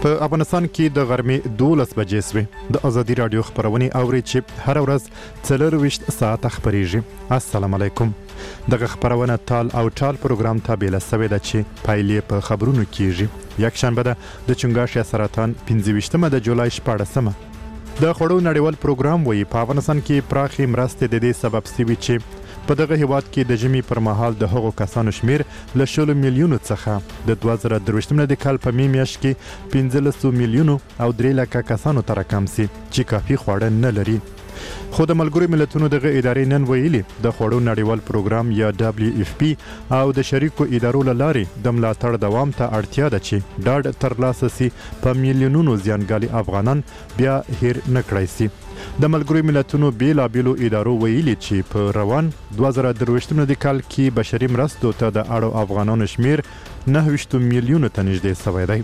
په افغانستان کې د غرمې 12 بجې سوې د ازادي رادیو خبرونه اوري چې هر ورځ 24 ساعت خبريږي. السلام علیکم. دغه خبرونه تال او ټال پروګرام ته بیل سوي د چې پایلې په خبرونو کېږي. یک شنبه ده د چنګاښ سرطان 15مه د جولای 14مه. د خړو نړیوال پروګرام وایي په افغانستان کې پراخي مرستې د دې سبب سوي چې په دغه هیواد کې د ژمي پر مهال د هغو کسانو شمیر له 10 میلیونو څخه د 2023 د کال په میاشت کې 15 میلیونو او 3 لکه کسانو ته راکم سي چې کافي خواړه نه لري. خو د ملګرو ملتونو دغه ادارې نن ویلي د خړو نړیوال پروګرام یا WFP او د شریکو ادارو لارې د ملاتړ دوام ته اړتیا ده چې ډاډ ترلاسه سي په میلیونونو زیانګالي افغانان بیا هیر نه کړای سي. د ملګرو ملتونو بیلابیلو ادارو ویلي چې په روان 2023 د کال کې بشري مرستو ته د اړو افغانانو شمیر 9 میلیونو ته نږدې شوی دی.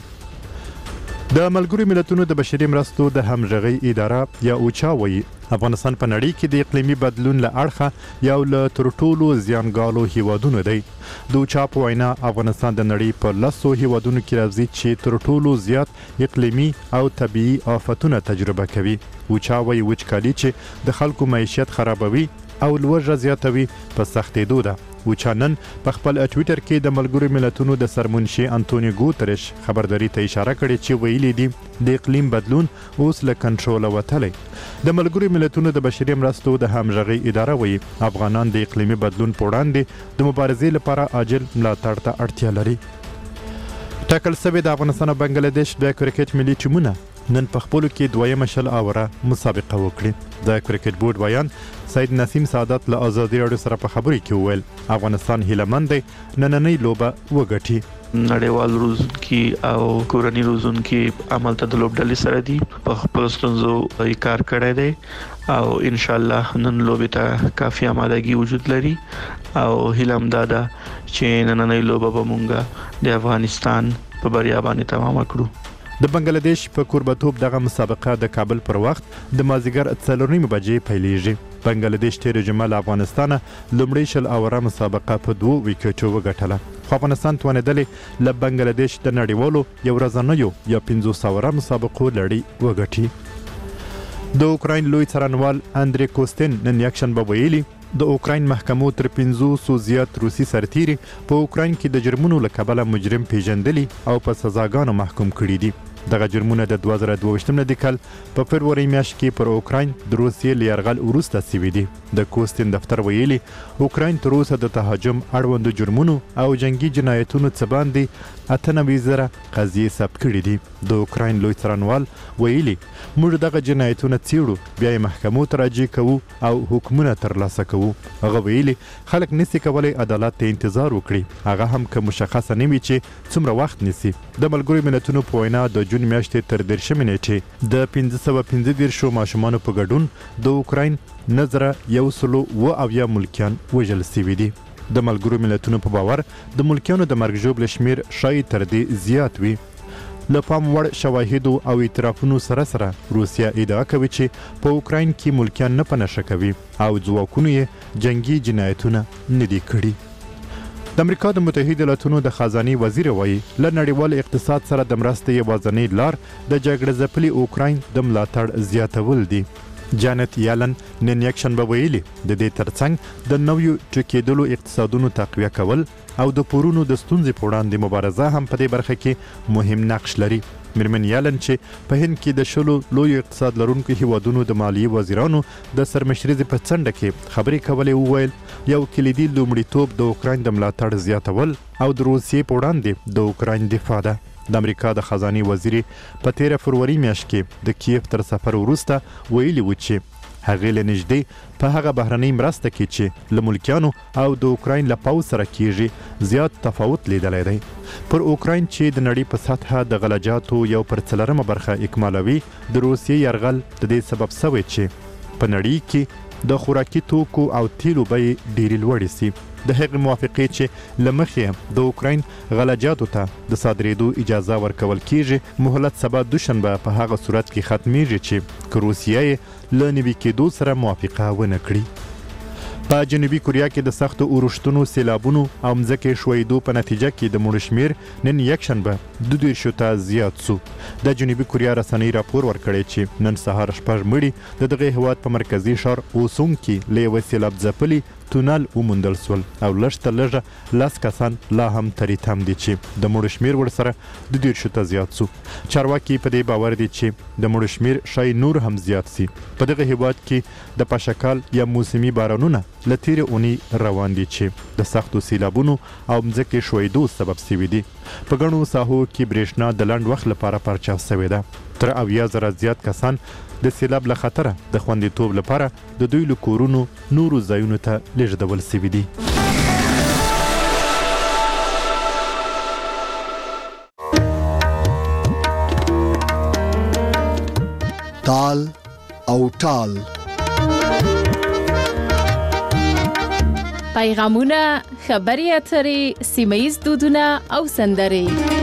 د ملګرو ملتونو د بشري مرستو د همغږي اداره یا اوچا وایي افغانستان په نړۍ کې د اقلیمي بدلون له اړخه یو له تر ټولو زیانګالو هیوادونو دی. د اوچا په وینا افغانستان د نړۍ په 10 هیوادونو کې راځي چې تر ټولو زیات اقلیمي او طبيعي آفتونه تجربه کوي. اوچا وایي وچکالي چې د خلکو معیشت خرابوي او لوږه زیاتوي په سختېدو ده. اوچا نن په خپل ټویټر کې د ملګرو ملتونو د سرمنشي انټونیو ګوتریش خبرداري ته اشاره کړې چې ویلي دي د اقلیم بدلون اوس له کنټرول وتلی. د ملګرو ملتونو د بشري مرستو د همغږي اداره وایي افغانان د اقلیمي بدلون په وړاندې د مبارزې لپاره عاجل ملاتړ ته اړتیا لري. ټاکل شوی د افغانستان او بنگلاديش د کرکټ ملي ټیمونه نن په خپلو کې دویمه شل اوره مسابقه وکړي. د کرکټ بورډ ویان سید نسیم سعادت له ازادي رادیو سره په خبرې کې وویل افغانستان هیلهمند دی نننۍ لوبه وګټي. نړیوال روزونکي او کورنۍ روزونکي عمل ته د لوبډلې سره دي په خپل ستونزو کار کړی دی او ان شاء الله نن لوبې ته کافي آمادګي وجود لري او هیلم دادا چې نننۍ لوبه به مونږه د افغانستان په بریا باندې تمام کړو. د بنگلاديش په کوربتوب دغه مسابقه د کابل پر وخت د مازیګر 4:30 بجې پیلېږي. بنگلاديش تیر جمعه له افغانستانه لومړی شل اوره مسابقه په 2 وکټو وګټله. خو افغانستان توانېدلی له بنگلاديش د نړیوالو یو ورځنیو یا 500 اوره مسابقو لړۍ وګټي. د اوکراین لوی څارنوال اندري کوستین نن یکشنبه ویلي د اوکراین محکمو تر 500 زیات روسي سرتیري په اوکراین کې د جرمونو له کبله مجرم پیژندلي او په سزاګانو محکوم کړي دي. دغه جرمونه د 2022 د کال په فبروري میاشت کې پر اوکراین د روسیې له یرغل وروسته سوي دي. د کوستین دفتر ویلي اوکراین تر اوسه د تهاجم اړوندو جرمونو او جنگي جنایتونو څخه باندې 98,000 قضیې ثبت کړي دي. د اوکراین لوی څارنوال ویلي موږ دغه جنایتونه څیړو بیا یې محکمو ته راجع کوو او حکمونه ترلاسه کوو. هغه ویلي خلک نسي کولای عدالت ته انتظار وکړي هغه هم که مشخصه نه وي چې څومره وخت نیسي. د ملګرو ملتونو په وینا د جون میاشتې تر 13 نیټې د 515 ماشومانو په ګډون د اوکراین 9,170 ملکیان وژل شوي دي. د ملګرو ملتونو په باور د ملکیانو د مرګ ژوبل شمیر شاید تر دې زیات وي. له پام وړ شواهدو او اعترافونو سره روسیا ادعا کوي چې په اوکراین کې ملکیان نه پنهشه کوي او ځواکونو یې جنگي جنایتونه نه دي کړي. د امریکا د متحده ایالاتونو د خزانه وزیر وایي له نړیوال اقتصاد سره د مرستې یوازینۍ لار د جګړه ځپلي اوکراین د ملاتړ زیاتول دي. جانت یالن نن یکشنبه ویلي د دې ترڅنګ د نویو ټکېدلو اقتصادونو تقویه کول او د پورونو د ستونزې په وړاندې مبارزه هم په دې برخه کې مهم نقش لري. میرمن یالن چې په هند کې د 10 لوی اقتصاد لرونکو هیوادونو د مالیې وزیرانو د سرمشرۍ په څنډه کې خبرې کولې وویل یو کلیدي لومړیتوب د اوکراین د ملاتړ زیاتول او د روسیې په وړاندې د اوکراین دفاع ده. د امریکا د خزانه وزیر په 13 فروری میاشت کې د کیف تر سفر وروسته ویلي و چې هغه له نږدې په هغه بهرنۍ مرسته کې چې له ملکیانو او د اوکراین له پوځ سره کیږي زیات تفاوت لیدلی دی. پر اوکراین چې د نړۍ په سطحه د غلجاتو یو پر 4 برخه اکمالوي د روسیې یرغل د دې سبب شوی چې په نړۍ کې د خوراکي توکو او تیلو بیې ډېرې لوړې سي. د هغې موافقې چې له مخې د اوکراین غلجاتو ته د صادرېدو اجازه ورکول کیږي مهلت سبا دوشنبه په هغه صورت کې ختمیږي چې که روسیه یې له نوي کېدو سره موافقه ونه کړي. په جنوبي کوریا کې د سختو اورښتونو، سیلابونو او مځکې ښویېدو په نتیجه کې د مړو شمېر نن یکشنبه 22 ته زیات سو. د جنوبي کوریا رسنۍ راپور ورکړی چې نن سهار 6 مړي د دغه هیواد په مرکزي ښار اوسونګ کې له یوه سیلاب ځپلي تونل وموندل سول او لږ تر لږه 10 کسان لا هم ترې تم دي چې د مړو شمېر ورسره 22 ته زیات سو. چارواکي په دې باور دي چې د مړو شمېر شاید نور هم زیات سي. په دغه هیواد کې د پاشکال یا موسمي بارانونه له تېرې اونۍ روان دي چې د سختو سیلابونو او مځکې ښویېدو سبب سوي دي. په ګڼو ساحو کې برېښنا د لنډ وخت لپاره پرچاو سوې ده. تر 80,000 زیات کسان د سیلاب له خطره د خوندیتوب لپاره د دوی له کورونو نورو ځایونو ته لیږدول سوي دي. تال او ټال پیغامونه، خبري اترې، سیمه‌ییز دودونه او سندرې.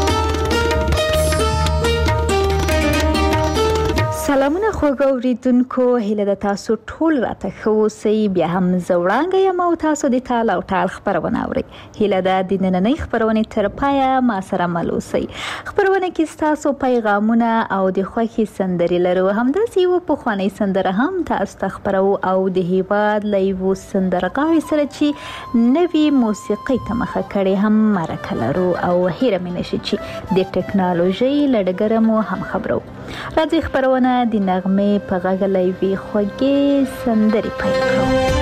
سلامونه خوږو اوریدونکو، هیله د تاسو ټول راته ښه اوسئ. بیا هم زه وړانګه یم او تاسو د تال او ټال خپرونه اورئ. هیله ده د نننۍ خپرونې تر پایه ما سره مل اوسئ. خپرونه کې ستاسو پیغامونه او د خوښې سندرې لرو. همداسې یوه پخوانۍ سندره هم تاسو ته خپرو او د هیواد له یوه سندرغاړي سره چې نوې موسیقۍ ته مخه کړې هم مرکه لرو او هیره مې نشي چې د ټکنالوژۍ له ډګره مو هم خبرو. راځئ خپرونه د نغمې په غږ له یوې خوږې سندرې پیل کړو.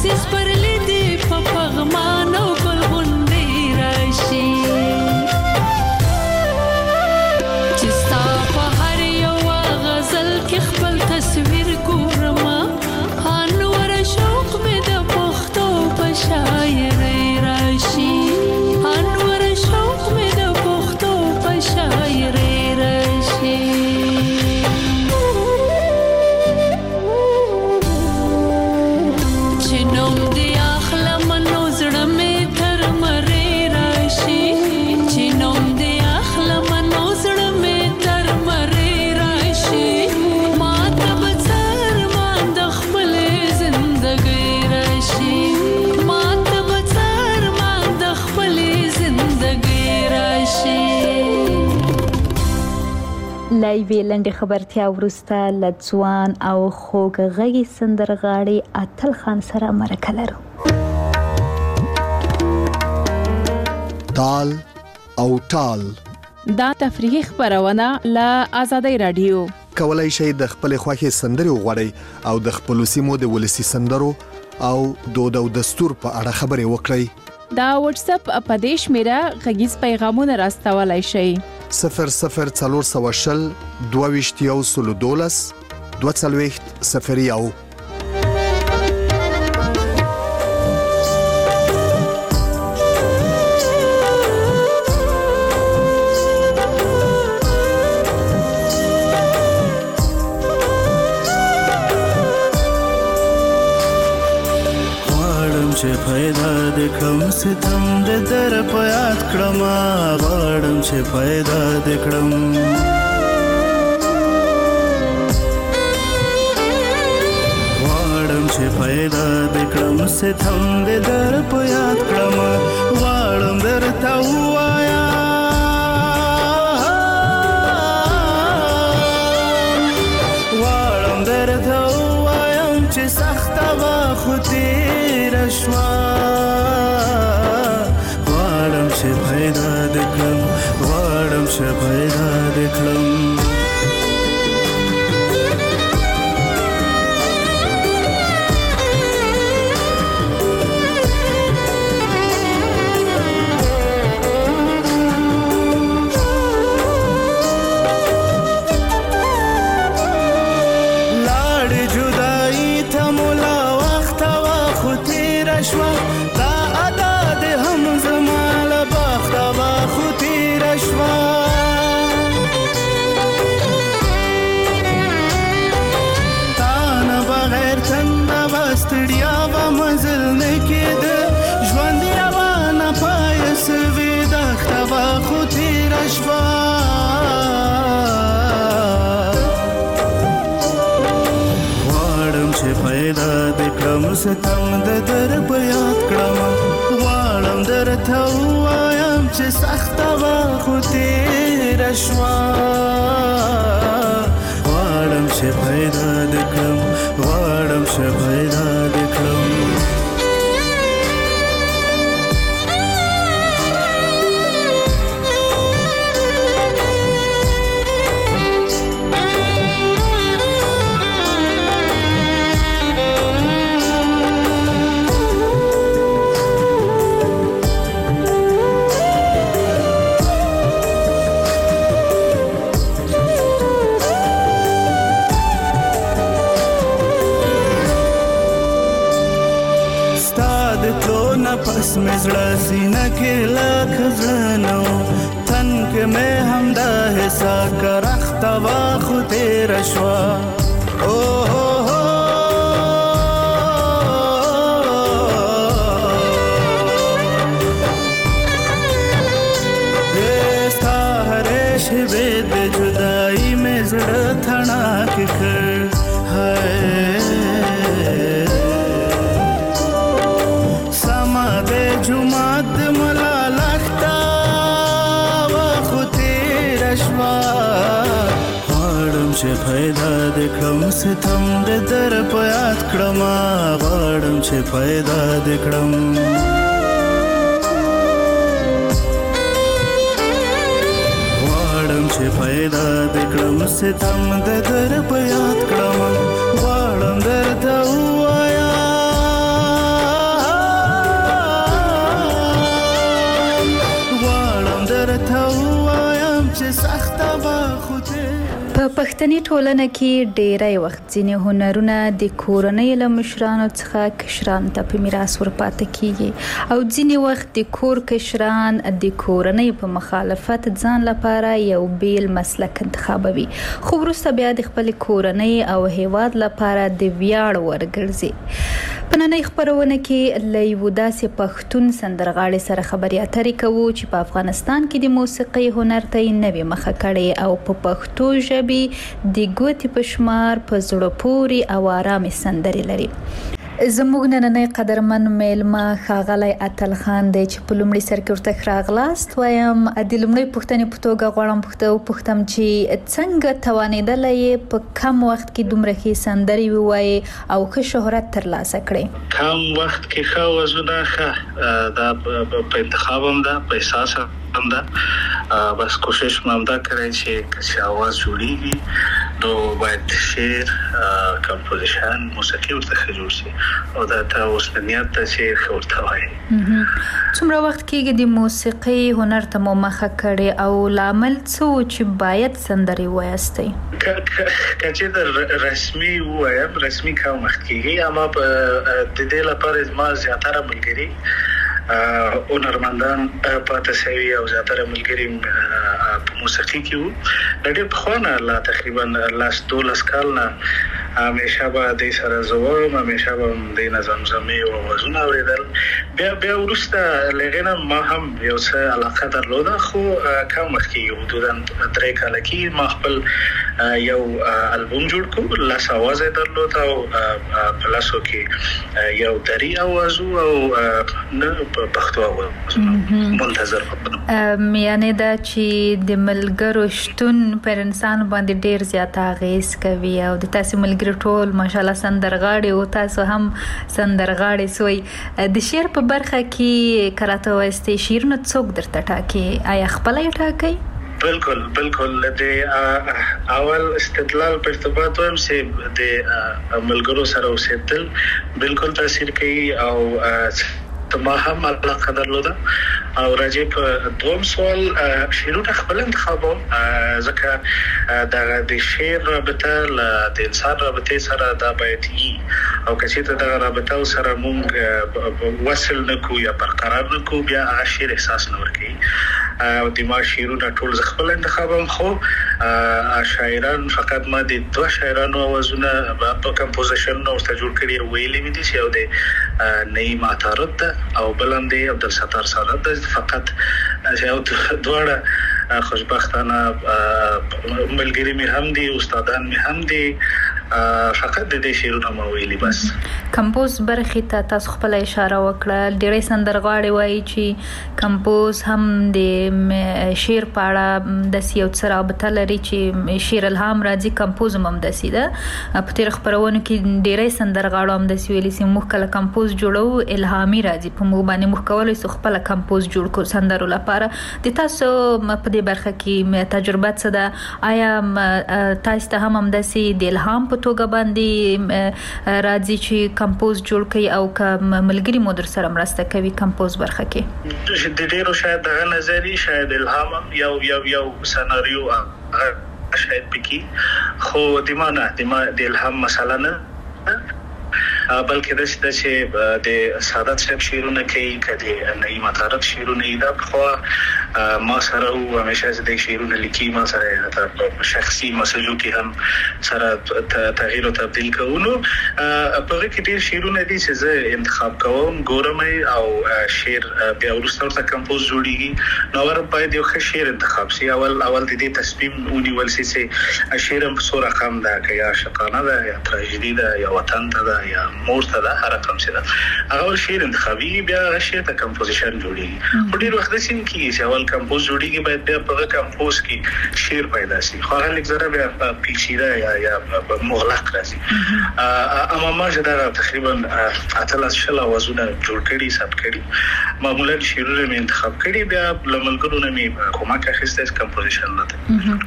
لایوي لنډه خبرتیا ورسته لځوان او خوږغږي سندرغاړي اتل خان سره مرکه لرو. تال او ټال دا تفریحي خبرونه له آزادۍ رادیو. کولای شئ د خپل خوښي سندري وغوړئ او د خپل سیمو د ولسی سندرو او دود او دستور په اړه خبرې وکړئ. دا واتس اپ اپدیش میرا غږیز پیغامونه راستولای شئ. 0040 2212 2201. پیدا دکړم ستم د در پیات کړم غواړم چې پیدا دکړم غواړم چې پیدا دکړم ستم د در پیات کړم غواړم درته وایا غواړم درته وایم چې سخت وا خو شوا غواړم چې پیدا دکړم غواړم چې پیدا دکړم ستم د در بیات کړم غواړم درته وایم چې سخت وا خو تیر شوا غواړم چې پیدا دکړم غواړم چې پیدا دکړم پس مزړه سینه کې لاک ځنو تن کې مې هم د حسا کرخت وا خو تیر شوا او هو دستا هرې شوه د جدائی مې زړه تھنا کې کړ هاي جمعت ملالختا و خطیر شوا غواړم چې پیدا دکړم ستم د در پیات کړم غواړم چې پیدا دکړم غواړم چې پیدا دکړم ستم د در پیات کړم غواړم درته وایا پښتني ټولنه کې ډېری وخت ځینې هنرونه د کورنۍ له مشرانو څخه کشرانو ته په میراث ورپاتې کیږي او ځینې وخت د کور کشران د کورنۍ په مخالفت ځان لپاره یو بیل مسلک انتخابوي، خو وروسته بیا د خپل کورنۍ او هیواد لپاره د ویاړ ورګرځي. په نننۍ خپرونه کې له یو داسې پښتون سندرغاړي سره خبرې اترې کوو چې په افغانستان کې د موسیقۍ هنر ته یې نوې مخه کړې او په پښتو ژبې د ګوتې په شمار په زړه پورې او آرامې سندرې لري. زموږ نننۍ قدرمن میلمه ښاغلی اتل خان دی چې په لومړي سر کې ورته راغلاست وایم. د لومړۍ پوښتنې په توګه غواړم پوښتم چې څنګه توانېدلی یې په کم وخت کې دومره ښې سندرې ووایې او ښه شهرت ترلاسه کړې؟ کم وخت کې ښه وزونه ښه دا په انتخاب هم ده، په احساس هم ده. بس کوشش مې هم دا کړی چې اواز جوړیږي نو باید شعر، کمپوزیشن، موسیقي ورته ښه جوړ شي او دا ته اوس نیت ده چې ښه ورته وایي. څومره وخت کېږي د موسیقۍ هنر ته مو مخه کړې او لامل څه و چې باید سندرې ووایاستئ؟ که چې رسمي ووایم، رسمي کم وخت کېږي، اما د دې لپاره زما زیاتره ملګري هنرمندان پاتې شوي او زیاتره ملګري په موسیقي کې وو. د ډېر پخوا نه لا تقریبا 12 کال نه همیشه به دې سره زه وم، همیشه به هم دې نه زمزمې او آوازونه اورېدل. بیا وروسته له هغې نه ما هم یو څه علاقه درلوده، خو کم وخت کېږي، حدودا 3 کاله کې ما خپل یو البوم جوړ کړو، 10 اوازه درلوده او په 10 کې یو دري اواز او پښتو اواز منتظر وم. یعنې دا چې د ملګرو شتون پر انسان باندې ډېر زیات اغېز کوي او د تاسو ملګري ټول ماشاءالله سندرغاړي او تاسو هم سندرغاړي سوی. د شعر په برخه کې کراته وایستې شعرونه څوک درته ټاکي؟ آیا خپل یې ټاکئ؟ بالکل د اول استدلال په ارتباط وایم چې د ملګرو سره اوسېدل بالکل تاثیر کوي او ما هم علاقه درلوده. او راځي په دوم سوال شعرونه خپل انتخابوم، ځکه د شعر رابطه له د انسان رابطې سره دا باید وي او که چېرته دغه رابطه سره مونږ وصل نه کړو یا برقرار نه کړو، بیا هغه شعر احساس نه ورکوي. او د ما شعرونه ټول زه خپل انتخابوم، خو شاعران فقط ما د 2 شاعرانو اوازونه په کمپوزیشن ورته جوړ کړي او ویلي مې دي چې یو د نعیم عطارد ده او بلم دی عبدالستار سادات ده. فقط یو دواړه خوشبختانه ملګري مې هم دي، استادان مې هم دي، فقط د دې شعرونه ما ویلي. بس کمپوز برخې ته تاسو خپل اشاره وکړه. ډېری سندرغاړي وایي چې کمپوز هم د شعر په اړه داسې یو څه رابطه لري چې شعر الهام راځي، کمپوز هم داسې ده. په تېرو خپرونو کې ډېری سندرغاړو هم داسې ویلي چې موږ کله کمپوز جوړو الهامي راځي، په موږ باندې موږ کولی شو خپل کمپوز جوړ کړو سندرو لپاره. د تاسو په دې برخه کې تجربه څه ده؟ آیا تاسو ته هم داسې د الهام په توګه باندې راځي چې کمپوز جوړ کړي او که ملګري مو در سره مرسته کوي کمپوز برخه کې؟ د ډېرو شاید دغه نظري، شاید الهام هم یو سناریو شاید پکې، خو د الهام مسله نه بلکې داسې ده چې د سادات صاحب شعرونه کوي، که د نعیم عطارد شعرونه یې دا پخوا ما سره و، همیشه چې د شعرونه لیکي، ما سره په شخصي مسجو کې هم سره تغییر او تبدیل کوو. نو په هغه کې ډېر شعرونه دي چې زه انتخاب کوم، ګورم او شعر بیا وروسته ورته کمپوز جوړیږي. نو باید یو ښه شعر انتخاب شي. اول د دې تصمیم ونیول شي چې شعر هم څو رقم ده، که یا عاشقانه ده یا تراژیدي ده یا وطن ته ده یا مور ته ده، هر رقم چې ده هغه شعر انتخابي، بیا هغه شعر ته کمپوزیشن جوړیږي. خو ډېر وخت داسې کېږي چې اول کمپوز جوړیږي، باید بیا په هغه کمپوز کې شعر پیدا شي، خو هغه لږ ذره بیا پیچیده یا مغلق راځي. اما ما چې دا تقریبا 18 اوازونه جوړ کړي، ثبت کړي، معمولا شعرونه مې انتخاب کړي، بیا له ملګرو نه مې کومک اخیستی کمپوزیشن نه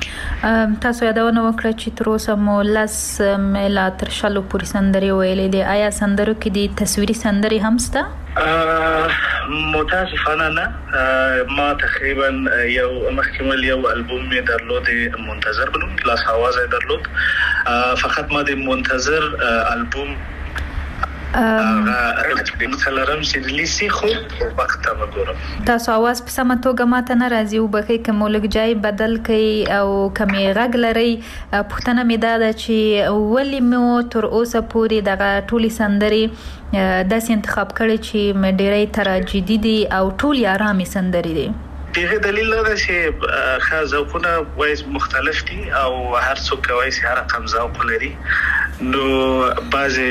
ده. تاسو یادونه وکړه چې تر اوسه مو 10 لا تر 20 پورې سندرې ویلې دي. آیا سندرو کې د تصویري سندرې هم شته؟ متاسفانه نه. ما تقریبا یو مخکمل یو البوم می درلود منتظر بنوم لاس آواز درلود. فقط ما د منتظر البوم مثلا چې ریلیسي خو وخت وګورم. تاسو आवाज په سمه توګه ماته نه راځي او بخې کوم لګجای بدل کړي او کمی غږ لري. پښتنه مې دا ده چې ولې مو تر اوسه پورې دغه ټولي سندري داسې انتخاب کړي چې ډېرې تراجیدي دي او ټولي آرامي سندري دي؟ دغه دلیل دا چې ذوقونه وایي مختلف دي او هر څوک وایي چې هر رقم ذوق لري. نو بعضی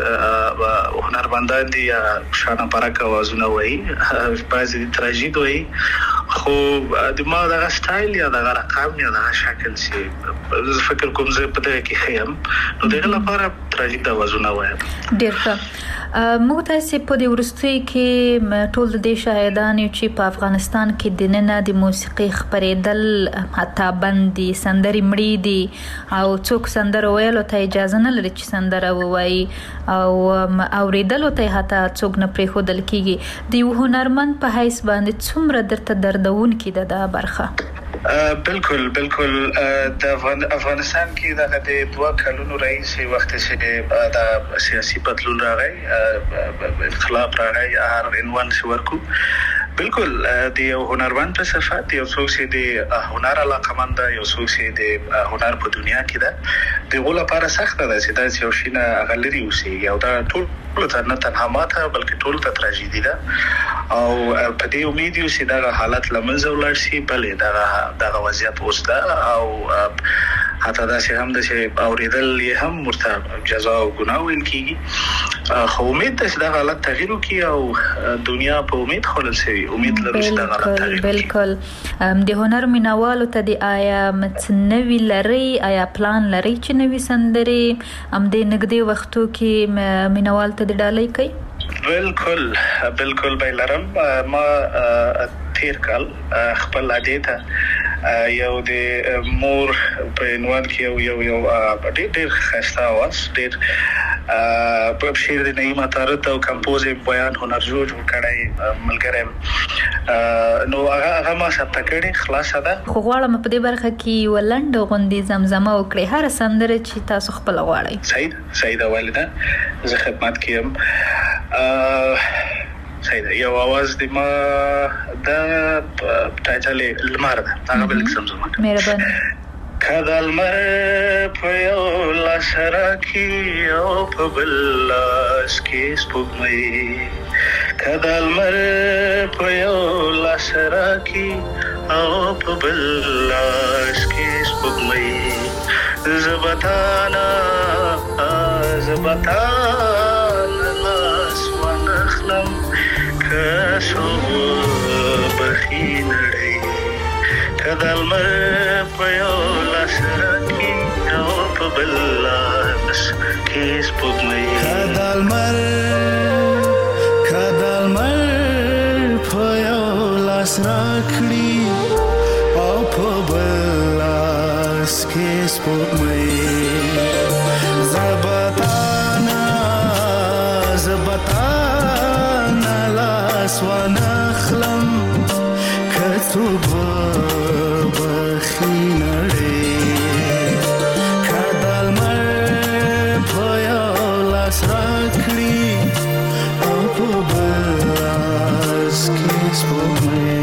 هنرمندان دي شانه پرک اوازونه وایي، بعضی تراژید وایي، خو د ما دغه سټایل یا دغه رقم یا دغه شکل چې فکر کوم زه په دغه کې خیم نو دغه لپاره تراژید اوازونه وایم. ډېر ښه. موږ تاسو په دې ورستۍ کې ټول د شاهدان یو چې په افغانستان کې د نن د موسیقي خبرېدل حتی بندي سندري مړې دي او څوک سندره ویلو ته اجازه نه لري چې سندره ووایي او اوریدلو ته حتی څوک نه پرېښودل کیږي. د یو هنرمند په حیث باندې څومره درته دردونکې ده دا برخه؟ بالکل د افغانستان کې د 2 کلونو راځي وخت چې د سیاسي بدلون راغی، انقلاب راغی، هر عنوان شو ورکو. بالکل د یو هنرمند په صفات یو څوک چې د هنر علاقمند یو څوک چې د هنر په دنیا کې ده د غول لپاره سخت ده چې دا یو شینه غلري اوسي او دا ټول نه تنها ماته بلکې ټول ته تراژیدي ده او په دې امید یو چې دا حالت لمنځه ولاړ شي. بلې دا وضعیت اوس ده او حتی دا چې هم د اوریدل یې هم ورته جزا او ګناه ویل کیږي. خو امید ده چې دا حالت تغییر وکړي او دنیا په امید خلل شي. امید لرو چې دا حالت تغییر وکړي. بالکل. د هنر مینوالو ته د آیا متنوي لري، آیا پلان لري چې نوې سندري هم د نږدې وختو کې مینوال ته د ډالۍ کوي؟ بالکل بیلرم. ما تیر کال خپل عادیته یو د مور په عنوان کې یو ډېر خسته आवाज ډېر په شعر د نعیمه طارت او کمپوز بیان هنر جوړ کړی ملګری نو هغه ما ثبت کړی خلاصه ده. خو غواړم په دې برخه کې ولند غوندي زمزمه وکړي هر سندره چې تاسو خپل غواړئ. سیده والده زه خدمت کوم. سیده یو आवाज د ما د ټایټل لمر ده هغه بل زمزمه. مهرباني. کدا لمر په یو لاس راکي او په بل لاس کې سپوږمۍ، کدا لمر په یو لاس راکي او په بل لاس کې سپوږمۍ، زبتانا لاس ونخلم کسو بخینړی، کدا لمر په یو لاس راکي او په بل لاس کې سپوږمۍ، کدا لمر په یو لاس راکړي او په بل لاس کې سپوږمۍ، زبتانا لاس ونخلم کتو بخینړی، کدا لمر په یو لاس راکړي او په بل لاس کې سپوږمۍ.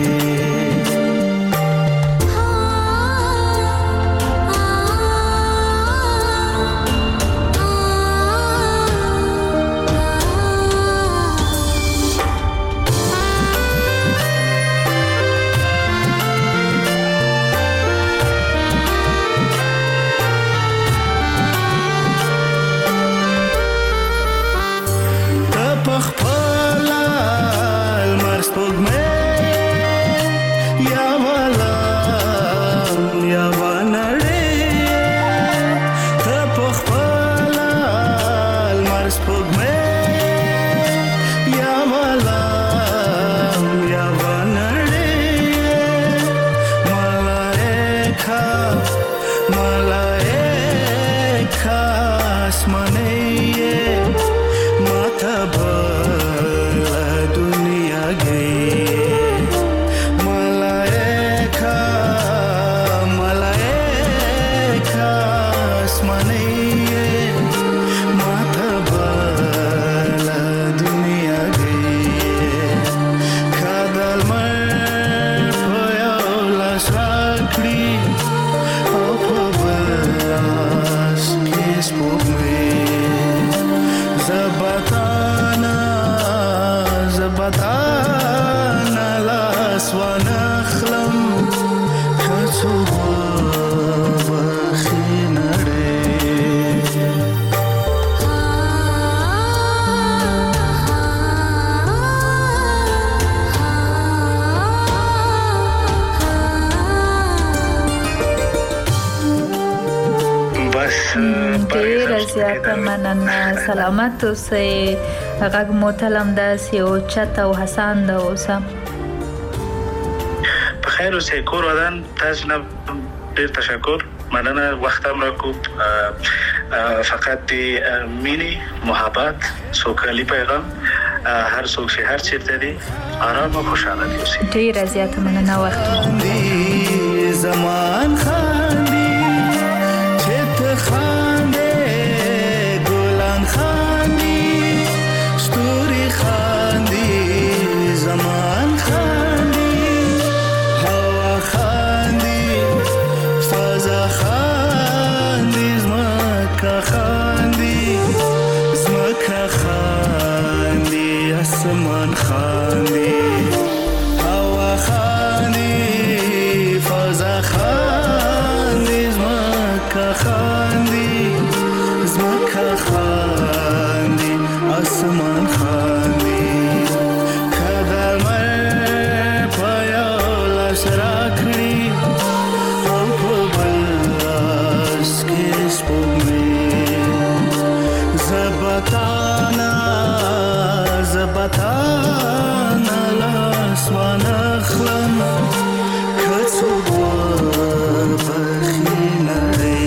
زیاته مننه. سلامت اوسئ. غږ مو تلم داسې اوچت او هسانده اوسه. په خیر اوسئ. کور ودان تاسو نه ډیر تشکر. مننه وختم را کو. فقط دی مینی محبت سوکالی پیغام هر څوک چې هر چیرته دی آرام او خوشاله دي اوسئ. ډیر زیاته مننه. وخت زمان خاندي چت خاندي ګلان خاندي ستوري خاندي زمان خاندي هوا خاندي فضا خاندي زمکه خاندي زمکه خاندي اسمان خاندي هوا خاندي فضا خاندي زمکه خاندي زمکه خاندي اسمان خاندي کله مر پایا لشرا کړی او په بلاس کې سپوږمۍ زبطانا لاسمان اخلم کڅو بخینه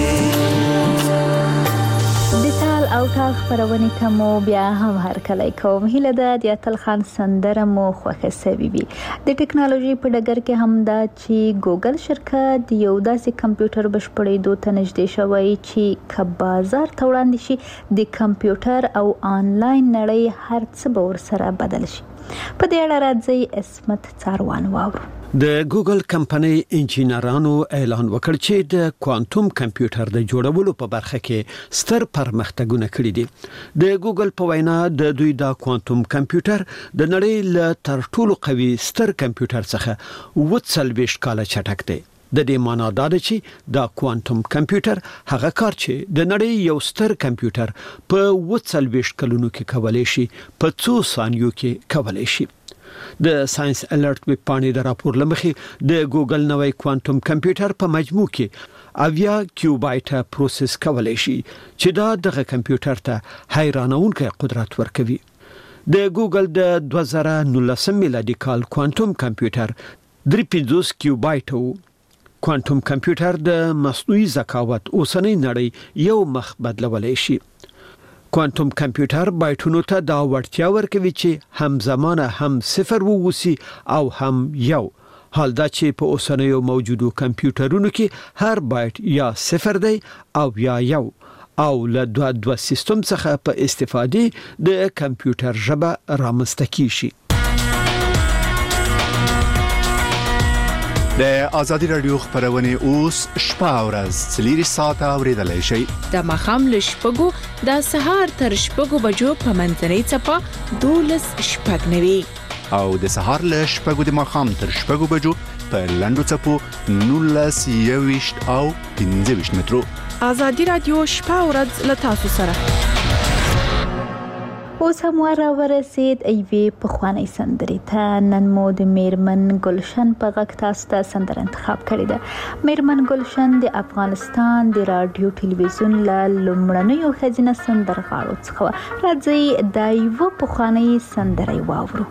د تال او ټال خبرونه کوم بیا هم هر کله کوم هله د یاتل خان سندره مو خوښه سوي وي. د ټکنالوژي په ډګر کې هم دا چې ګوګل شرکت یو داسې کمپیوټر بشپړېدو ته نږدې شوی چې که بازار ته وړاندې شي د کمپیوټر او آنلاین نړۍ هر څه به ورسره بدل شي. په دې اړه راځي اسمت څاروان واورو. د ګوګل کمپنۍ انجینرانو اعلان وکړ چې د کوانټوم کمپیوټر د جوړولو په برخه کې ستر پرمختګونه کړي دي. د ګوګل په وینا د دوی د کوانټوم کمپیوټر د نړۍ له تر ټولو قوي ستر کمپیوټر څخه 40 کاله چټک دی. د دې معنی دا ده چې د کوانټوم کمپیوټر هغه کار چې د نړۍ یو ستر کمپیوټر په 40 کلونو کې کولای شي په 2 ثانیو کې کولای شي. د ساينس الرټ ویب پاڼې د راپور لمخې د ګوګل نوې کوانټوم کمپیوټر په مجموع کې 80 کیوبایټه پروسس کولای شي چې دا دغه کمپیوټر ته حیرانونکي قدرت ورکوي. د ګوګل د 2019 میلادي کال کوانټوم کمپیوټر 350 کیوبایټو کوانټوم کمپیوټر د مصنوعي ذکاوت اوسنۍ نړۍ یو مخ بدلولای شي. کوانټوم کمپیوټر بایټونو ته دا وړتیا ورکوي چې همزمانه هم صفر ووسی او هم یو. حال دا چې په اوسنیو موجودو کمپیوټرونو کې هر بایټ یا صفر دی او یا یو او له دوه سیستم څخه په استفادې د کمپیوټر ژبه رامنځته کیږي. د ازادي رادیو خبرونه اوس شپه او ورځ 3 ساعته اوریدلای شئ. د مخام له شپږو د سهار تر شپږو بجو په منځنۍ چپه 12 شپږ نوي او د سهار له شپږو د مخام تر شپږو بجو په لندو چپو 19 او 15 مترو. ازادي رادیو شپه او ورځ له تاسو سره. اوس هم ورسید ایوي په خواني سندري ته. نن مو د میرمن گلشن په غږ تاسو ته سندره انتخاب کړې ده. میرمن گلشن د افغانستان د رادیو ټلویزیون له لومړنیو ښځینه سندرغاړو څخه. راځي د ایوو په خواني سندري واورو.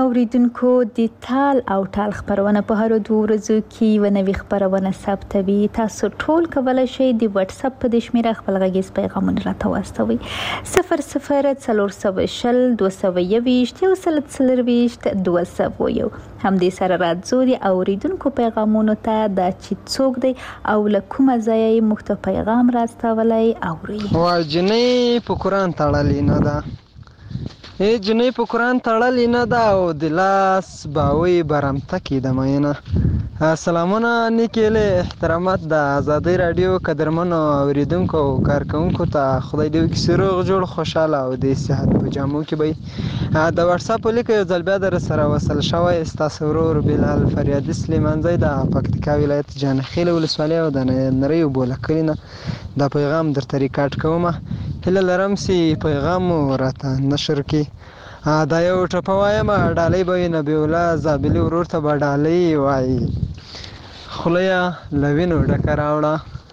اوریدونکو د تال او ټال خبرونه په هر 2 ورځو کې و نوې خبرونه ثبتوي. تاسو ټول کولای شئ د واتس اپ په شمیره خپل غږیز پیغامونه راته واستوئ 0040 221 200 هم دې سره راځو د اوریدونکو پیغامونو ته د چڅوک دی او لکومه ځای مخته پیغام راستولای اوري. واجنې په قران تړلې نه ده جنې په قران تړلې نه ده او د لاس باوي برمته کې د مینه. سلامونه نیکله احترامات د آزادۍ رادیو قدرمنو اوریدونکو او کارکونکو ته خدای دې وکړي روغ جوړ خوشاله او د صحت په جامو کې به د واتس اپ لیک یو ځل بیا در سره وصل شوی استاسو ورور بلال فریادي سلیمانزی د پکتیکا ولایت جانخیل ولسوالۍ او د نری بولکلینه د پیغام در طریقات کومه هله لرم سي پیغام راته نشر کی دا یو ټپوایم ډالۍ به نبی الله زابلی ورور ته ډالۍ وای خلیا لوینو ډکراوړه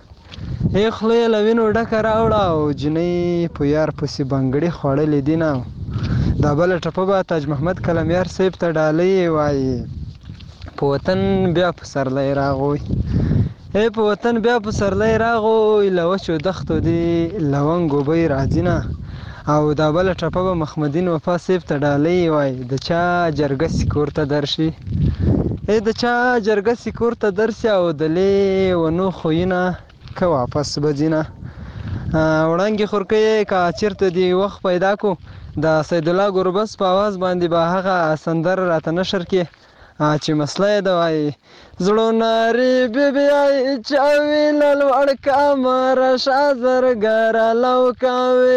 خلیا لوینو ډکراوړه او جنې په یار پسې بنګړي خوړلې دینه دا بل ټپه تاج محمد کلمیار صاحب ته ډالۍ وای په وطن بیا په سرلای راغوي په وطن بیا په سرلای راغوي لوچو دختو دی لونګو به راځینه او دا بل ټپه به محمدین وفا صاحب ته ډالۍ وای د چا جرګه سکور ته درشي د چا جرګه سکور ته درشي او د لې ونو خوینه که واپس بځینه وړانګې خورکې کا چیرته دی وخت پیدا کو د سید الله ګوربس په आवाज باندې به هغه سندر راته نشر کې چې مسله د وای زړو ناری بیبي چاوي لړ کمر شازرګر لو کاوي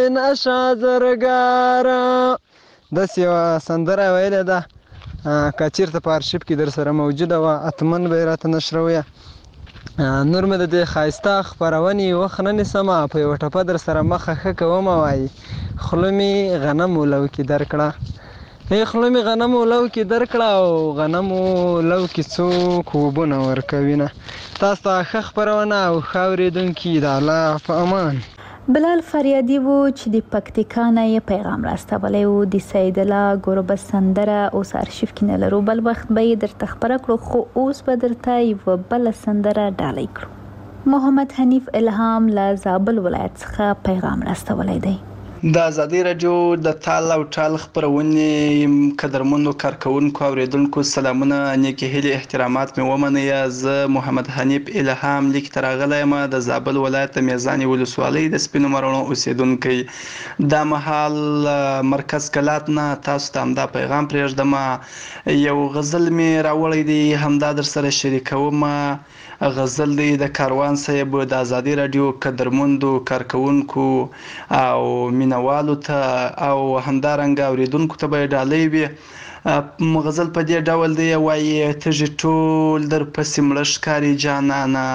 نشازرګر د سیو سندره ویل ده کچیر ته په ارشیف کې در سره موجوده و اتمن به راته نشروي نور مې د خایسته خبرونی وخننې سما په یو ټپه در سره مخه کوم وای خلمي غنم ولو کې درکړه خلمي غنم ولو کې درکړه او غنم ولو کې څوک وبونه ورکوینه. تاسو ته خبرونه او خاوریدونکو د الله په امان. بلال فریادي وو چې د پکتیکا نه پیغام راستولی و د سید الله ګوربس سندره اوس ارشیف کې نه لرو بل وخت به یې درته خبره کړو خو اوس به درته یوه بله سندره ډالۍ کړو. محمد حنیف الهام له زابل ولایت څخه پیغام راستولی دی. د آزادۍ رادیو د تال او ټال خبرونې قدرمنو کارکونکو اوریدونکو سلامونه نیکې هیلې احترامات مې ومنئ. زه محمد حنیف الهام لیک ته راغلی یم د زابل ولایت د میزانې ولسوالۍ د سپینو مرڼو اوسیدونکی. دا مهال مرکز کلات نه تاسو ته همدا پیغام پرېږدم. یو غزل مې راوړی دی همدا در سره شریکوم. غزل دی د کاروان صاحب د آزادۍ رادیو قدرمندو کارکونکو او مینوالو ته او همدارنګه اوریدونکو ته به ډالۍ وي. غزل په دې ډول دی وایي تږي ټول در پسې مړه ښکاري جانانه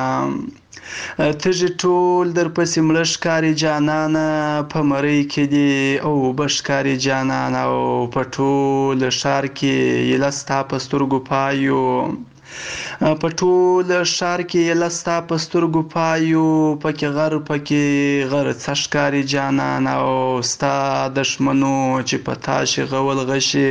تږي ټول در پسې مړه ښکاري جانانه په مرۍ کې دي او به ښکاري جانانه او په ټول ښار کې یله ستا په سترګو پایو په ټول ښار کې لستا په سترګو پایو پکې غر څه ښکاري جانان او ستا دښمنو چې په تا شغول غشي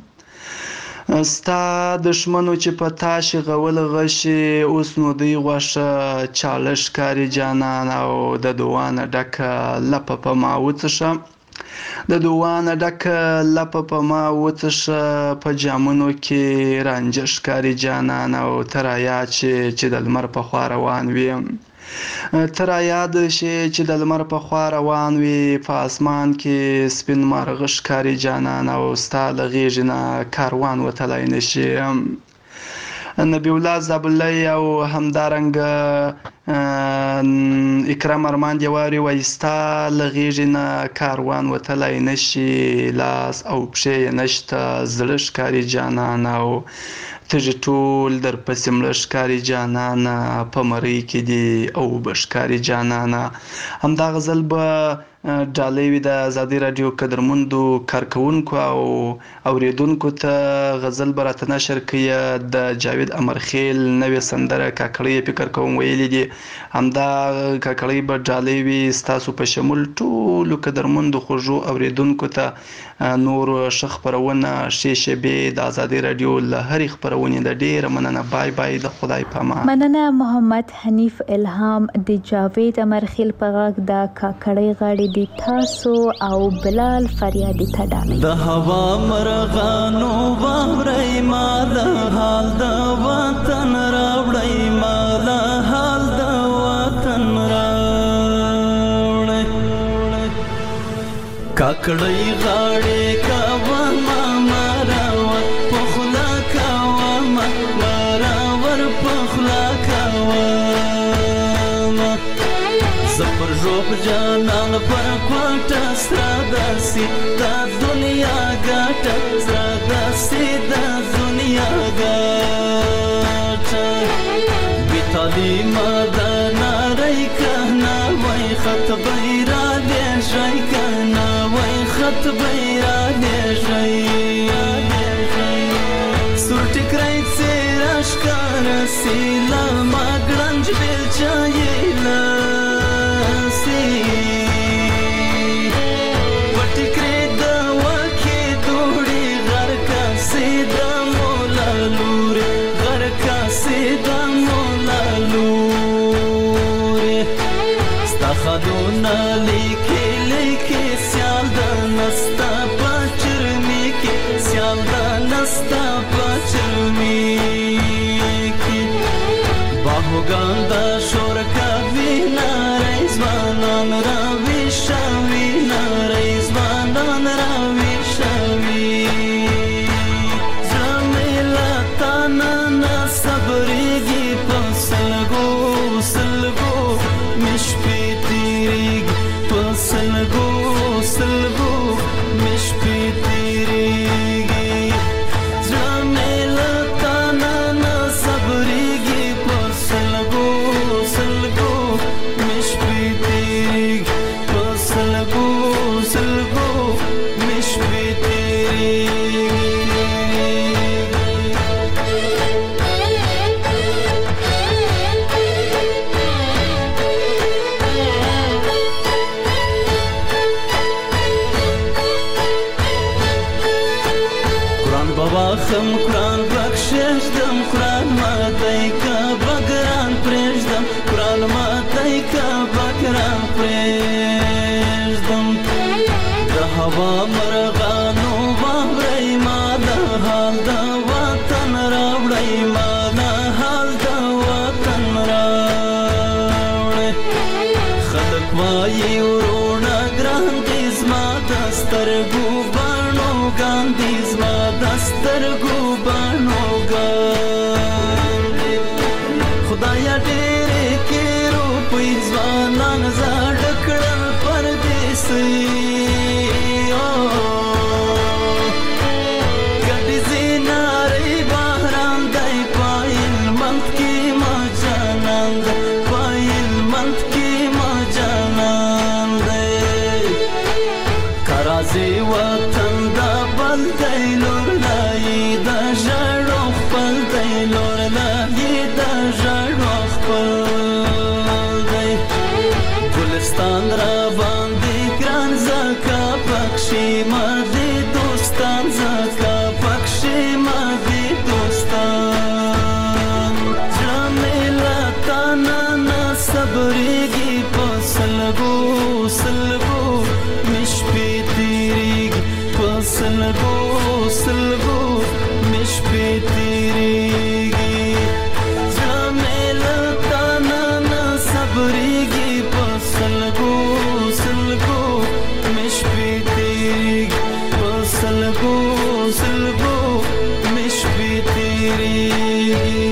ستا دښمنو چې په تا شغول غشي اوس نو دوی غوښه چاړه ښکاري جانان او د دوانه ډکه لپه په ما وڅښه د دوانه ډکه لپه په ما وڅښه په جامونو کې رانجه ښکاري جانان او ته رایاد شې چې د لمر په خوا روان وي ته رایاد شې چې د لمر په خوا روان وي په اسمان کې سپین مرغه ښکاري جانان او ستا له غېږې نه کاروان وتلی نه شي. نبی الله زابلی او همدارنګه اکرام ارمان دیواری وایي ستا له غېږې نه کاروان وتلی نه شي لاس او پښې یې نشته زړه ښکاري جانان او تږي ټول در پسې مړه ښکاري جانانه په مرۍ کې دي او به ښکاري جانانه. همدا غزل به ډالۍ وي د آزادۍ رادیو قدرمندو کارکونکو او اوریدونکو ته. غزل به راته نشر کړي د جاوید امرخیل نوې سندره کاکړۍ فکر کوم ویلي دي همدا ککړې به ډالۍ وي ستاسو په شمول ټولو قدرمندو خوږو اوریدونکو ته نور ښه خپرونه ښې شیبې د ازادي راډیو له هرې خپرونې د ډېره مننه. بای بای، د خدای په امان. مننه محمد حنیف الهام د جاوید امرخیل په غږ د ککړې غاړې د تاسو او بلال فریادي ته ډالۍ. د هوا مرغانو واوري مال حال د وطن راوړی مال حال د وطن راوړی ککړې غاړې کاوه مراور پخلا کاوه مراور پخلا کاوه زپر روح جانان پر کوټه سره داسي د دنیا ګټه سره داسي د دنیا ګټه بیتالی مدنا رای کنا وای خط بیرا دې شای کنا وای خط بیرا دې شای سور ټکرای سراش کار سیلا ماګرنج بیل چایلا خدونا لیکي لیکي سیال د نستا پچرمی کی سیال د نستا پچرمی کی باهوګان د شور کوي نارې ځوانان راوي شوي نارې ځوانان راوي شوي زمیلا تانا صبرېږي په سلګو سلګو مشپې سلګو سلګو مش په تیریږي زمیلا تانا نه صبرېږي په سلګو سلګو مش په تیریږي په سلګو سلګو مش په تیریږي خم قرآن بخششدم قرآن ماتای کا بگران پریشدم قرآن ماتای کا بگران پریشدم د هوا مرغانو واوري ما د حال د وطن راوړی ما د حال د وطن راوړی خلک وایي ورونه ګران دي زما د سترګو باڼو ګاندي زما سترګو باڼو ګاندي خدایا ډېرې کې روپۍ ځوانان زاړه کړل پردیسۍ ګډې زینارې بهرام دی پایل منت کې ما جانان دی پایل منت کې ما جانان دی کرازي وطن دا بل دی لور گلستان را باندې ګران زکا پکشي ما دې دوستان زکا پکشي ما دې دوستان جمیلا تانا نه صبرېږي په سلګو سلګو مش په تیریږي په سلګو سلګو مش په تیریږي جمیلا تانا نه صبرېږي په سلګو سلګو مش په تیریږي په سلګو سلګو مش په تیریږي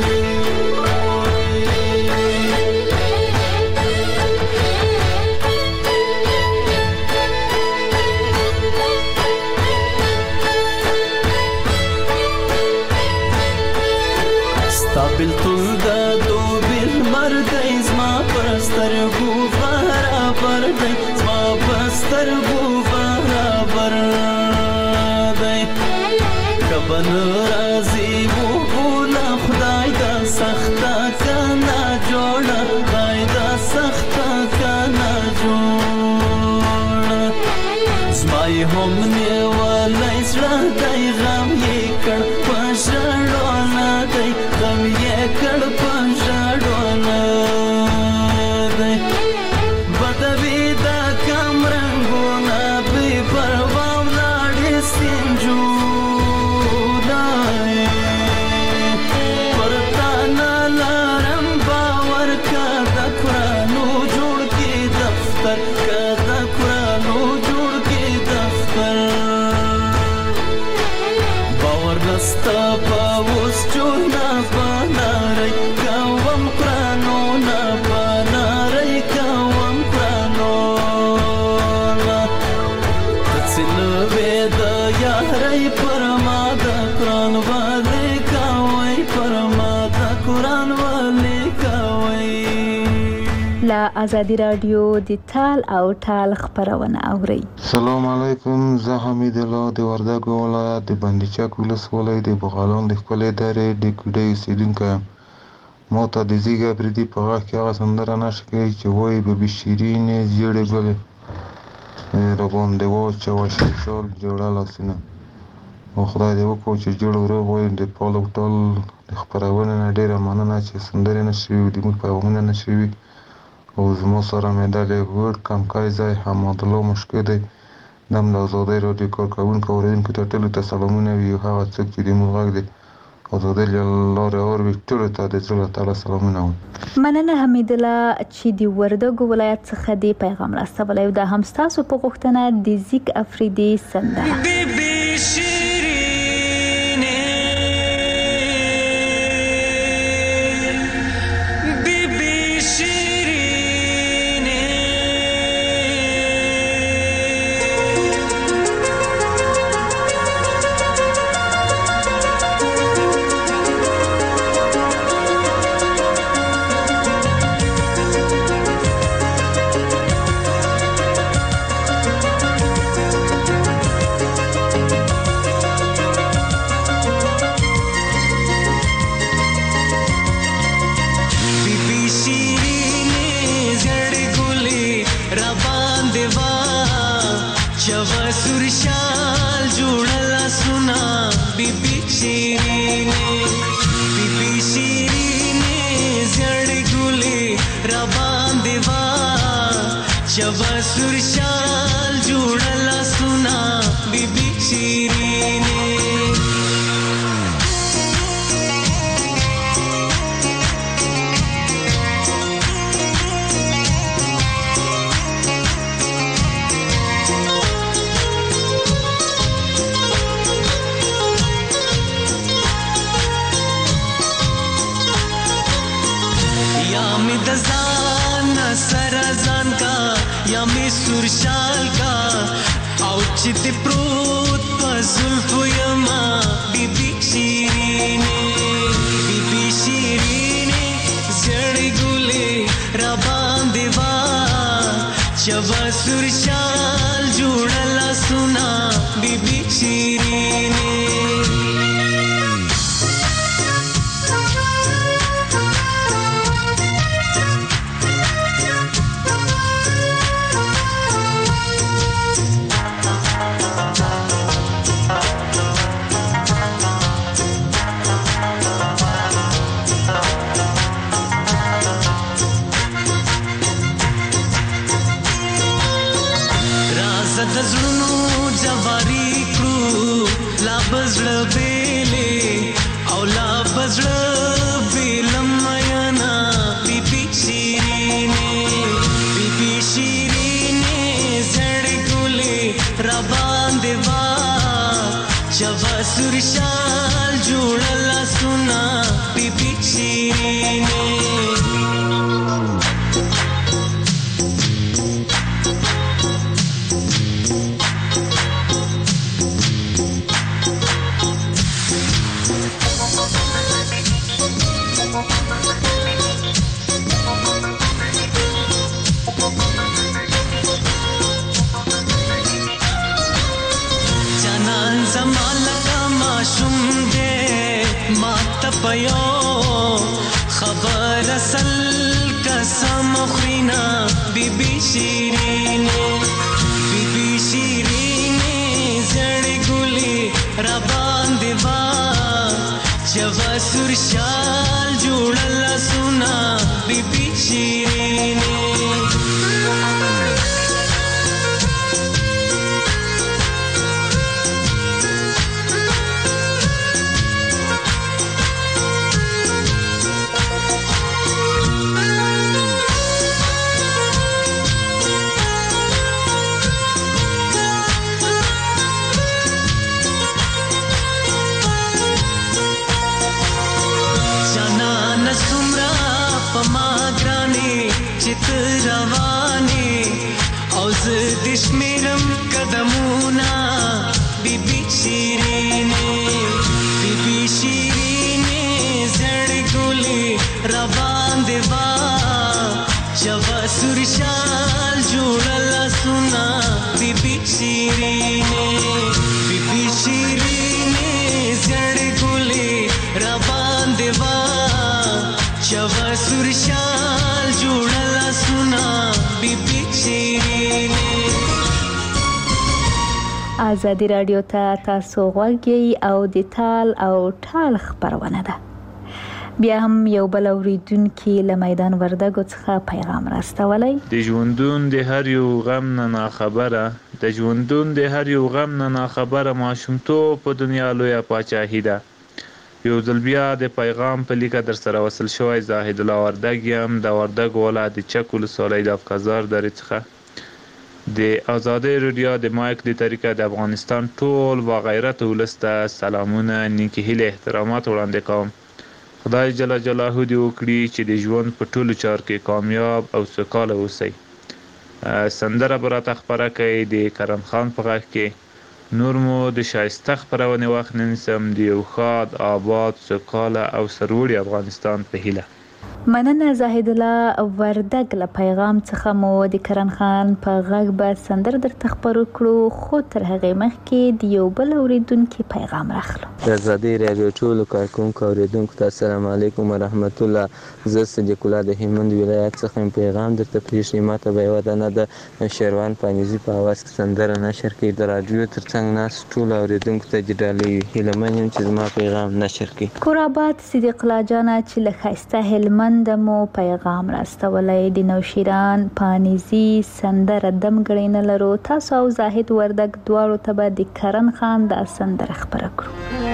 بلتون دا دو بیل مردی زما پرسترگو برابر دی زما پرسترگو برابر دی کبن رازی و بولا خدای دا سختا کنا جوڑا خدای غم نیولای زړه دی غم یې کړ په ژړو نه دی غم یې کړ په ژړو نه دی بدوي د کمرنګونه بې پروا ولاړې سینجو ازادي رادیو د تال او ټال خبرونه اوري. السلام علیکم، زه حمید الله د وردګو ولایت د بندیچک ولسوالۍ د بغالان د خپلې درې د کوډۍ اوسیدونکی یم. ما ته د زیږه پردي په غږ کې هغه سندره نشه کوي چې وایي ببي شیرینې ژیړې ګلې راباندې واچوه شال جوړه لاسونه. او خدای دې وکړو چې جوړ وروغ وایي. د پال او ټال د خپرونې نه ډېره مننه چې سندرې نشري وي، زموږ پیغامونه نشري وي. او زما سره مې د لیږور کمکی ځای حماد الله مشکو دی. دم د ازادۍ راډیو کارکوونکو اورېدونکو ته ټولو ته سلامونه وي. او هغه څوک چې زموږ غږ د ازادۍ له لارې اوري ټولو ته د زړه له تله سلامونه وایم. مننه حمید الله چې د وردګو ولایت څخه د پیغام راستولی. او دا هم ستاسو په غوښتنه د زیک افریدي سندره را باندې وا جوا سور شال جوړل سنا بی بی شیرینه رواني او زه د شمیرم قدمونه بی بی شیرینه بی بی شیرینه زړې ګلې را باندې وا جوا سور شال جوړل سنا بی بی شیرینه بی بی شیرینه زړې ګلې را باندې وا جوا سور شال جوړل سنا بی بی شیرینه آزادی رادیو ته تاسو غوږی او د تال او ټال خبرونه ده. بیا هم یو بل اوریدونکي له میدان وردګو څخه پیغام راستولی. د ژوندون د هر یو غم نه ناخبره د ژوندون د هر یو غم نه ناخبره ماشومتوب په دنیا لویه پاچاهي ده. یو ځل بیا د پیغام په لیکه در سره وصل شوی زاهد الله وردګ یم د وردګ ولایت د چک ولسوالۍ د افقزار درې څخه. د آزادۍ رادیو د مایک د طریقه د افغانستان ټول باغیرت ولس ته سلامونه نیکې هیلې احترامات وړاندې کوم. خدای جل جلاله دې وکړي چې د ژوند په ټولو چارو کې کامیاب او سوکاله اوسئ. سندره به راته خپره کوي د کرم خان په غږ کې. نور مو د شایسته خپرونې وخت نه نیسم د یو ښاد آباد سوکاله او سرلوړي افغانستان په هیله. مننه زاهد الله وردګ له پیغام څخه مو د کرن خان په غږ به سندره درته خپرو کړو، خو تر هغې مخکې د یو بل اوریدونکي پیغام راخلو. د ازادۍ راډیو ټولو کارکوونکو اوریدونکو ته السلام علیکم ورحمت الله. زه صدیق الله د هلمند ولایت څخه پیغام درته پرېږدم. ماته به یوه دانه د شیروان پانیزي په اواز کې سندره نشر کړي. د راډیو تر څنګ ناست ټولو اوریدونکو ته ډالۍ هیلهمن یم چې زما پیغام نشر کړي. کورآباد صدیق الله جانه چې له ښایسته هلمند مو پیغام راستولی. د نوشیران پانیزي سندره دم ګړی نه لرو. تاسو او زاهد وردګ دواړو ته به د کرن خان دا سندره خپره کړو.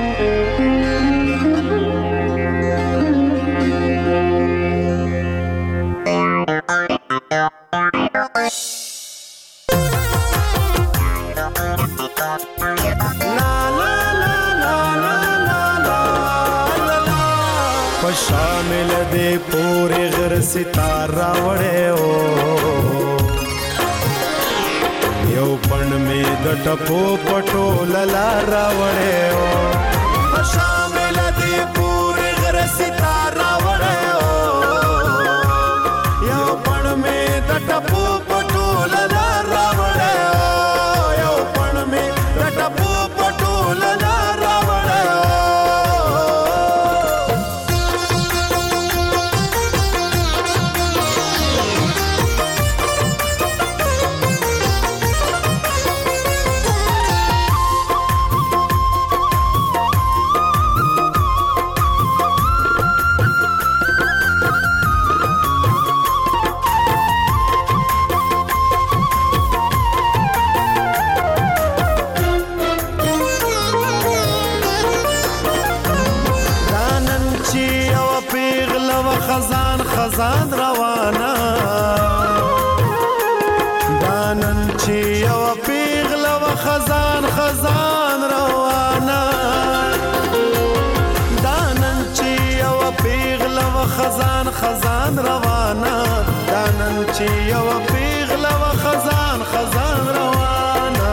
شامل دے پورے غر ستارہ وڑے ہو یو پن میں د ټپو پټو للارا وڑے ہو شامل دے پورے غر ستارہ وڑے ہو یو پن میں د ټپو پټو للارا وڑے ہو یو پن میں د ټپو پټو للارا وڑے ہو خزان روانه دانن چې یو پیغله و خزان روانه دانن چې یو پیغله و خزان روانه دانن چې یو پیغله و خزان روانه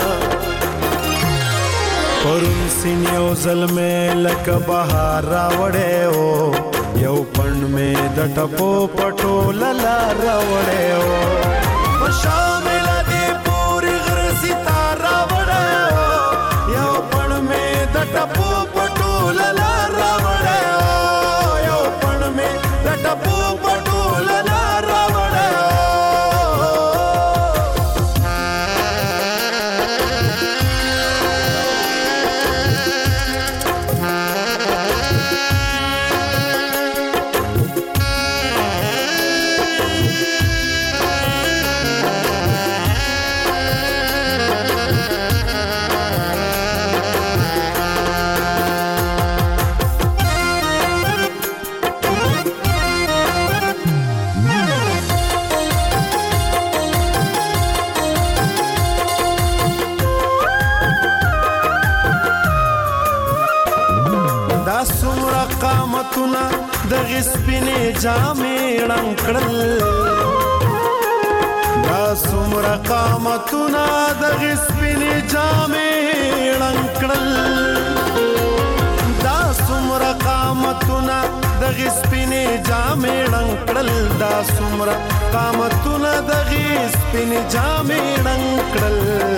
پرون سین یو ظلمه لکه بهار راوړې او یو پن میں د ټپو پټو للارا وړې او شامل دې پوری غر ستاره وړې او یو پن میں د ټپو پټو للارا وړې او یو پن میں د ټپو پټو للارا وړې او جامې ړنګړل دا څومره قامتونه دغې سپینې جامې ړنګړل دا څومره قامتونه دغې سپینې جامې ړنګړل دا څومره قامتونه دغې سپینې جامې ړنګړل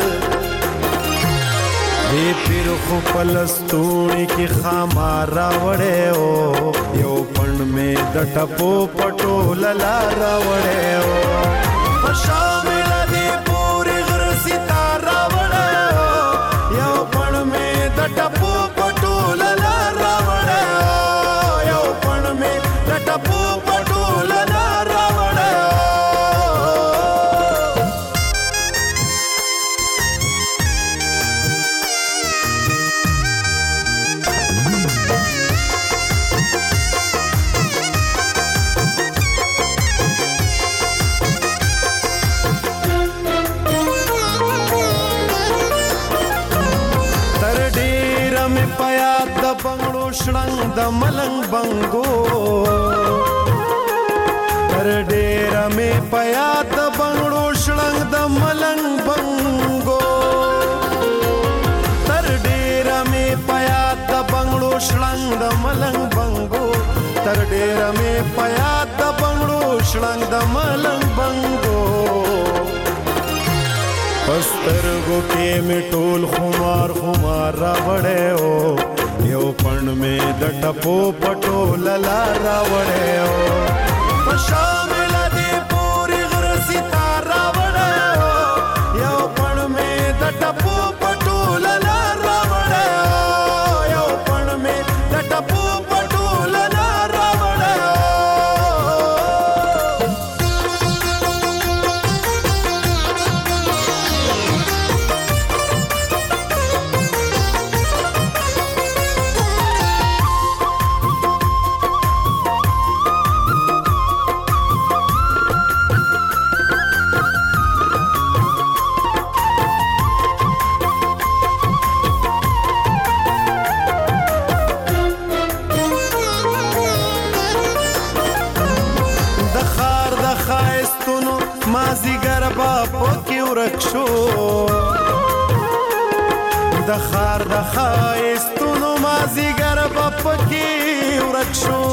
دې پیر خو پلستونی کی خامار راوړې او یو پڼ مې د ټپو پټو للا راوړې او شامل دې پوری غر ستار راوړې او یو پڼ مې د ټپو پټو للا راوړې او یو پڼ مې د ټپو پټو للا راوړې بنگړو شړنګ د ملنګ بنګو تر ډېره مې په یاد د بنگړو شړنګ د ملنګ بنګو تر ډېره مې په یاد د بنگړو شړنګ د ملنګ بنګو تر ډېره مې په یاد د بنگړو شړنګ د ملنګ بنګو پسترګو کې مې ټول خمار خمار راوړې او یو پڼ مې د ټپو پټو للا راوړې او په شامل دې پوری غر ستار راوړې او یو پڼ مې د ټپو پټو للا راوړې او یو پڼ مې د ټپو پټو للا راوړې مازیګر با پکې ورک شو د خار د ښایستونو مازیګر با پکې ورک شو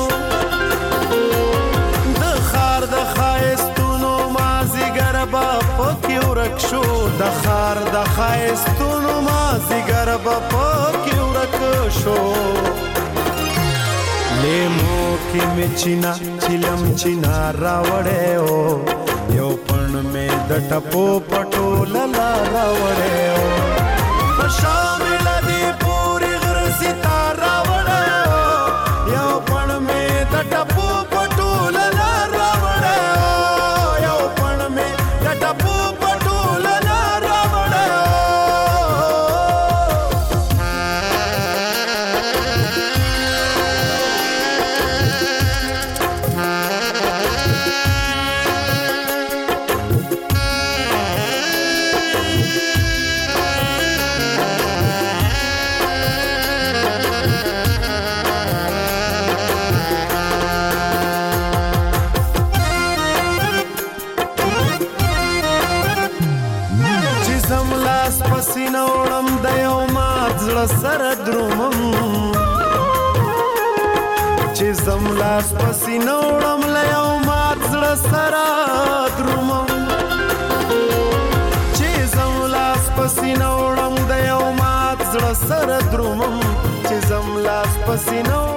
د خار د ښایستونو مازیګر با پکې ورک شو د خار د ښایستونو مازیګر با پکې ورک شو لیمو کې مې چینا چلم چینا راوړې او یو پڼ مې د ټپو پټو للا راوړې او په شامل دې پوری غر ستار راوړې او یو پڼ مې د ټپو پټو للا راوړې او یو پڼ مې د ټپو پټو للا راوړې پسینه وړم د یو مات زړه سره درومم چې زم لاس پسینه وړم له یو مات زړه سره درومم چې زم لاس پسینه وړم د یو مات زړه سره درومم چې زم لاس پسینه